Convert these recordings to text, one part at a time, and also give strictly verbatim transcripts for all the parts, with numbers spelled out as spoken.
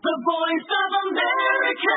The Voice of America.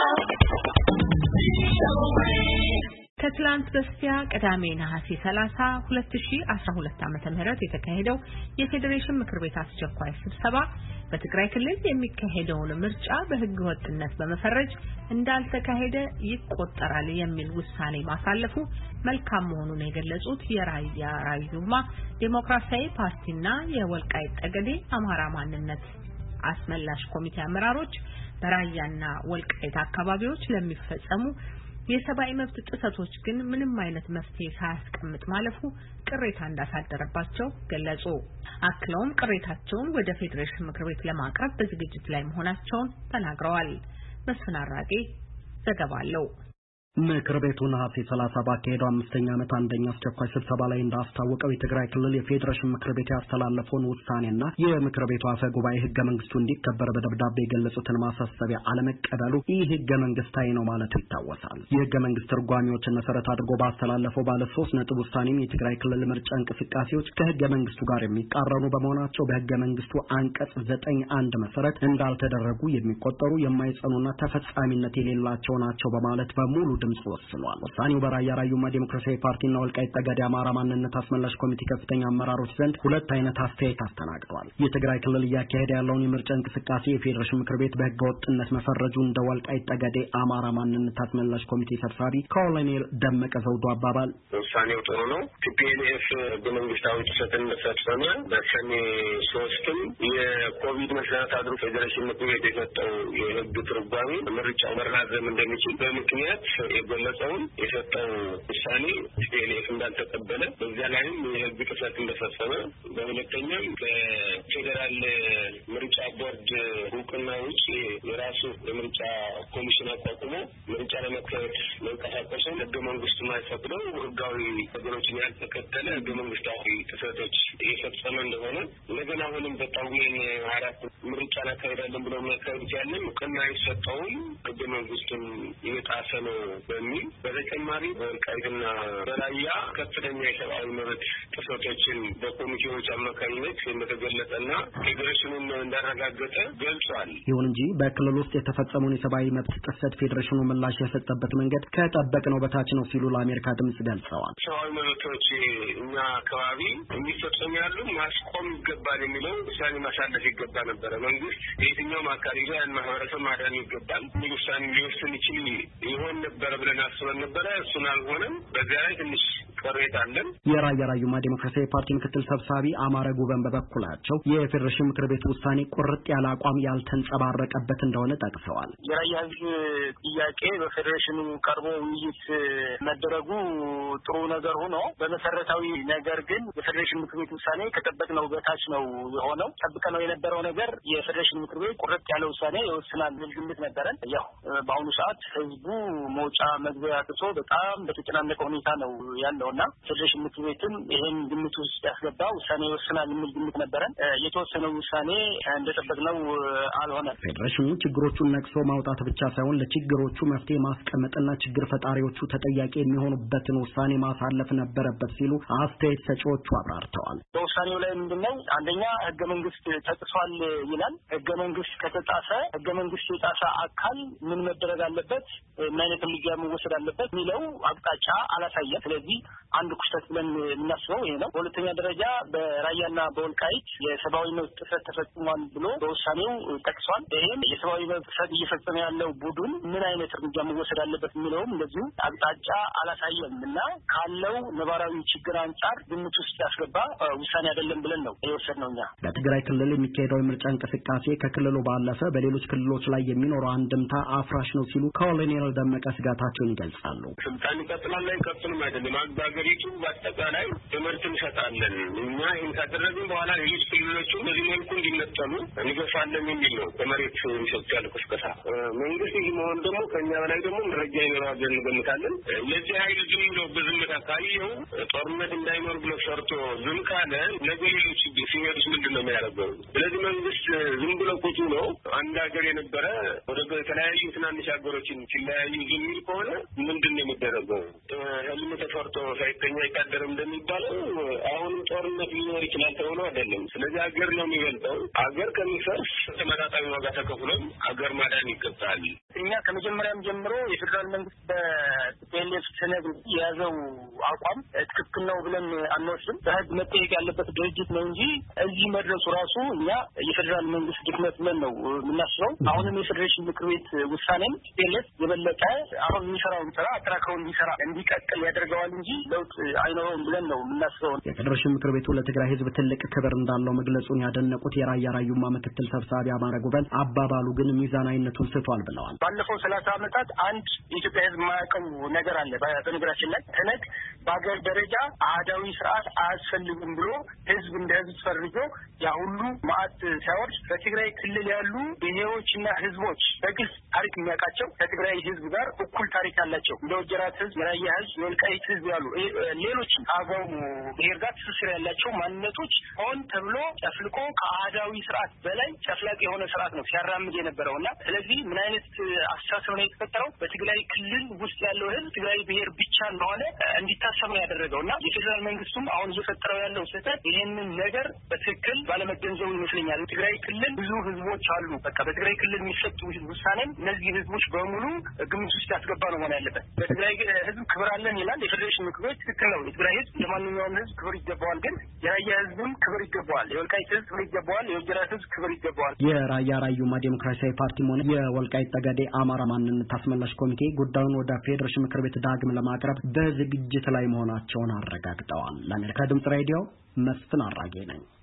ከትላንት በስቲያ ቅዳሜ ነሐሴ ሰላሳ ሁለት ሺህ አስራ ሁለት ዓመተ ምህረት የተካሄደው የፌዴሬሽን ምክር ቤት አስቸኳይ ስብሰባ በትግራይ ክልል የሚካሄደውን ምርጫ በሕገ ወጥነት በመፈረጅ እንዳልተካሄደ ይቆጠራል የሚል ውሳኔ ማሳለፉ መልካም መሆኑን የገለጹት የራያ ራዩማ ዴሞክራሲያዊ ፓርቲና የወልቃይት ጠገዴ አማራ ማንነት አስመላሽ ኮሚቴ አመራሮች በራያና ወልቃይት አካባቢዎች ለሚፈጸሙ የሰብአዊ መብት ጥሰቶች ግን ምንም አይነት መፍትሄ ሳያስቀምጥ ማለፉ ቅሬታ እንዳሳደረባቸው ገለጹ። አክለውም ቅሬታቸውን ወደ ፌዴሬሽን ምክር ቤት ለማቅረብ በዝግጅት ላይ መሆናቸውን ተናግረዋል። መስፍን አራጌ ዘገባ አለው። ምክር ቤቱ ነሐሴ ሰላሳ ባካሄደው አምስተኛ ዓመት አንደኛ አስቸኳይ ስብሰባ ላይ እንዳስታወቀው የትግራይ ክልል የፌዴሬሽን ምክር ቤት ያስተላለፈውን ውሳኔና የምክር ቤቱ አፈ ጉባኤ ህገ መንግስቱ እንዲከበር በደብዳቤ የገለጹትን ማሳሰቢያ አለመቀበሉ ይህ ህገ መንግስታዊ ነው ማለቱ ይታወሳል። የህገ መንግስት ትርጓሜዎችን መሰረት አድርጎ ባስተላለፈው ባለ ሶስት ነጥብ ውሳኔም የትግራይ ክልል ምርጫ እንቅስቃሴዎች ከህገ መንግስቱ ጋር የሚቃረኑ በመሆናቸው በህገ መንግስቱ አንቀጽ ዘጠኝ አንድ መሰረት እንዳልተደረጉ የሚቆጠሩ የማይጸኑና ተፈጻሚነት የሌላቸው ናቸው በማለት በሙሉ ድምጽ ወስኗል። ውሳኔው በራያ ራዩማ ዴሞክራሲያዊ ፓርቲና ወልቃይት ጠገዴ አማራ ማንነት አስመላሽ ኮሚቴ ከፍተኛ አመራሮች ዘንድ ሁለት አይነት አስተያየት አስተናግዷል። የትግራይ ክልል እያካሄደ ያለውን የምርጫ እንቅስቃሴ የፌዴሬሽን ምክር ቤት በህገ ወጥነት መፈረጁ እንደ ወልቃይት ጠገዴ አማራ ማንነት አስመላሽ ኮሚቴ ሰብሳቢ ኮሎኔል ደመቀ ዘውዱ አባባል ውሳኔው ጥሩ ነው። ቲፒኤልኤፍ ህገ መንግስታዊ ጥሰትን እንደፈጸመ በሰኔ ሶስትም የኮቪድ መሰረት አድርጎ ፌዴሬሽን ምክር ቤት የሰጠው የህግ ትርጓሜ ምርጫው መራዘም እንደሚችል በምክንያት የገለጸውን የሰጠው ውሳኔ ቲፒኤልኤፍ እንዳልተቀበለ በዚያ ላይም የህግ ጥሰት እንደፈጸመ በሁለተኛም ከፌዴራል ምርጫ ቦርድ እውቅና ውጭ የራሱ የምርጫ ኮሚሽን አቋቁሞ ምርጫ ለመካሄድ መንቀሳቀሱ ህገ መንግስቱ ማይፈቅደው ህጋዊ ነገሮችን ያልተከተለ ህገ መንግስታዊ ጥሰቶች የፈጸመ እንደሆነ እንደገና አሁንም በጣውሜን አራት ምርጫ እናካሄዳለን ብለው የሚያካሄዱት ያለን እውቅና የሰጠውን ህገ መንግስቱን የጣሰ ነው በሚል በተጨማሪ በወልቃይትና በራያ ከፍተኛ የሰብአዊ መብት ጥሰቶችን በኮሚቴዎች አማካኝነት እንደተገለጸና ፌዴሬሽኑን እንዳረጋገጠ ገልጿል። ይሁን እንጂ በክልል ውስጥ የተፈጸመውን የሰብአዊ መብት ጥሰት ፌዴሬሽኑ ምላሽ የሰጠበት መንገድ ከጠበቅነው በታች ነው ሲሉ ለአሜሪካ ድምጽ ገልጸዋል። ሰብአዊ መብቶች እኛ አካባቢ የሚፈጸሙ ያሉ ማስቆም ይገባል የሚለው ውሳኔ ማሳለፍ ይገባ ነበረ። መንግስት የትኛውም አካባቢ ላይ ያን ማህበረሰብ ማዳን ይገባል የሚል ውሳኔ ሊወስን ይችል ይሆን ነበር ብለን አስበን ነበረ። እሱን አልሆነም። በዚያ ላይ ትንሽ ቅሬታ አለን። የራያ ራዩማ ዴሞክራሲያዊ ፓርቲ ምክትል ሰብሳቢ አማረ ጉበን በበኩላቸው የፌዴሬሽን ምክር ቤት ውሳኔ ቁርጥ ያለ አቋም ያልተንጸባረቀበት እንደሆነ ጠቅሰዋል። የራያ ህዝብ ጥያቄ በፌዴሬሽኑ ቀርቦ ውይይት መደረጉ ጥሩ ነገር ሆኖ በመሰረታዊ ነገር ግን የፌዴሬሽን ምክር ቤት ውሳኔ ከጠበቅነው በታች ነው የሆነው። ጠብቀነው የነበረው ነገር የፌዴሬሽን ምክር ቤት ቁርጥ ያለ ውሳኔ ይወስናል የሚል ግምት ነበረን። ያው በአሁኑ ሰዓት ህዝቡ መውጫ መግቢያ አጥቶ በጣም በተጨናነቀ ሁኔታ ነው ያለውና ፌዴሬሽን ምክር ቤትም ይሄን ግምት ውስጥ ያስገባ ውሳኔ ይወስናል የሚል ግምት ነበረን። የተወሰነው ውሳኔ እንደጠበቅነው አልሆነም። ፌዴሬሽኑ ችግሮቹን ነቅሶ ማውጣት ብቻ ሳይሆን ለችግሮቹ መፍትሄ ማስቀመጥና ችግር ፈጣሪዎቹ ተጠያቂ የሚሆኑበትን ውሳኔ ማሳለፍ ነበረበት ሲሉ አስተያየት ሰጪዎቹ አብራርተዋል። በውሳኔው ላይ ምንድነው አንደኛ ህገ መንግስት ተጥሷል ይላል። ህገ መንግስት ከተጣሰ ህገ መንግስት የጣሰ አካል ምን መደረግ አለበት፣ ምን አይነት እርምጃ መወሰድ አለበት የሚለው አቅጣጫ አላሳየም። ስለዚህ አንድ ክስተት ብለን የምናስበው ይሄ ነው። በሁለተኛ ደረጃ በራያና በወልቃይት የሰብአዊ መብት ጥሰት ተፈጽሟል ብሎ በውሳኔው ጠቅሷል። ይሄም የሰብአዊ መብት ጥሰት እየፈጸመ ያለው ቡድን ምን አይነት እርምጃ መወሰድ አለበት የሚለውም እንደዚሁ አቅጣጫ አላሳየም እና ካለው ነባራዊ ችግር አንጻር ግምት ውስጥ ያስገባ ውሳኔ አይደለም ብለን ነው የወሰድነው እኛ። በትግራይ ክልል የሚካሄደው የምርጫ እንቅስቃሴ ከክልሉ ባለፈ በሌሎች ክልሎች ላይ የሚኖረው አንድምታ አፍራሽ ነው ሲሉ ኮሎኔል ደመቀ ስጋታቸውን ይገልጻሉ። ስልጣን ይቀጥላል አይቀጥልም አይደለም። በሀገሪቱ በአጠቃላይ ትምህርት እንሰጣለን። እኛ ይህን ካደረግን በኋላ ሌሎች ክልሎቹ በዚህ መልኩ እንዲነጠሉ እንገፋለን የሚል ነው በመሬት የሚሰጡ ያለ ቅስቀሳ። መንግስት ይህ መሆን ደግሞ ከእኛ በላይ ደግሞ መረጃ ይኖራል ብለን እንገምታለን። ለዚህ ሀይል ዝም ብሎ በዝምታ ካየው ጦርነት እንዳይኖር ብሎ ሰርቶ ዝም ካለ ነገ ሌሎች ሲሄዱስ ምንድን ነው የሚያደርገው? ስለዚህ መንግስት ዝም ብሎ ቁጭ ነው አንድ ሀገር የነበረ ወደ የተለያዩ ትናንሽ ሀገሮችን ሲለያዩ ዝም የሚል ከሆነ ምንድን ነው የሚደረገው? ህልም ተፈርቶ ሳይተኛ አይታደርም እንደሚባለው አሁንም ጦርነት ሊኖር ይችላል ተብሎ አይደለም። ስለዚህ ሀገር ነው የሚበልጠው። ሀገር ከሚፈርስ ተመጣጣኝ ዋጋ ተከፍሎም ሀገር ማዳን ይገባል። እኛ ከመጀመሪያም ጀምሮ የፌዴራል መንግስት በቲፒኤልኤፍ ሰነድ የያዘው አቋም ትክክል ነው ብለን አንወስድም። በህግ መጠየቅ ያለበት ድርጅት ነው እንጂ እዚህ መድረሱ ራሱ እኛ የፌዴራል መንግስት ድክመት ብለን ነው የምናስበው። አሁንም የፌዴሬሽን ምክር ቤት ውሳኔም ቲፒኤልኤፍ የበለጠ አሁን የሚሰራውን ስራ አጠናክሮ እንዲሰራ እንዲቀጥል ያደርገዋል እንጂ ለውጥ አይኖረውም ብለን ነው የምናስበው። የፌዴሬሽን ምክር ቤቱ ለትግራይ ህዝብ ትልቅ ክብር እንዳለው መግለጹን ያደነቁት የራያ ራዩማ ምክትል ሰብሳቢ አማረ ጉበን አባባሉ ግን ሚዛናዊነቱን ስቷል ብለዋል። ባለፈው ሰላሳ ዓመታት አንድ የኢትዮጵያ ህዝብ የማያውቀው ነገር አለ። በነገራችን ላይ ተነግ በሀገር ደረጃ አህዳዊ ስርዓት አያስፈልግም ብሎ ህዝብ እንደ ህዝብ ፈርጆ ያ ሁሉ ማዕት ሲያወርድ በትግራይ ክልል ያሉ ብሔሮችና ህዝቦች በግልጽ ታሪክ የሚያውቃቸው ከትግራይ ህዝብ ጋር እኩል ታሪክ ያላቸው እንደ ወጀራት ህዝብ፣ የራያ ህዝብ፣ የወልቃይት ህዝብ ያሉ ሌሎች አገው ብሔር ጋር ትስስር ያላቸው ማንነቶች ሆን ተብሎ ጨፍልቆ ከአህዳዊ ስርዓት በላይ ጨፍላቅ የሆነ ስርዓት ነው ሲያራምድ የነበረውና ስለዚህ ምን አይነት አስተሳሰብ ነው የተፈጠረው? በትግራይ ክልል ውስጥ ያለው ህዝብ ትግራይ ብሔር ብቻ እንደሆነ እንዲታሰብ ነው ያደረገውና የፌዴራል መንግስቱም አሁን እየፈጠረው ያለው ስህተት ይህንን ነገር በትክክል ባለመገንዘቡ ይመስለኛል። ትግራይ ክልል ብዙ ህዝቦች አሉ። በቃ በትግራይ ክልል የሚሰጡ ውሳኔም እነዚህ ህዝቦች በሙሉ ግምት ውስጥ ያስገባ ነው መሆን ያለበት። በትግራይ ህዝብ ክብር አለን ይላል የፌዴሬሽን ምክር ቤት። ትክክል ነው። የትግራይ ህዝብ ለማንኛውም ህዝብ ክብር ይገባዋል። ግን የራያ ህዝብም ክብር ይገባዋል። የወልቃይት ህዝብ ክብር ይገባዋል። የወጀራት ህዝብ ክብር ይገባዋል። የራያ ራዩማ ዴሞክራሲያዊ ፓርቲም ሆነ የወልቃይት ጠገዴ አማራ ማንነት አስመላሽ ኮሚቴ ጉዳዩን ወደ ፌዴሬሽን ምክር ቤት ዳግም ለማቅረብ በዝግጅት ላይ መሆናቸውን አረጋግጠዋል። ለአሜሪካ ድምጽ ሬዲዮ መስፍን አራጌ ነኝ።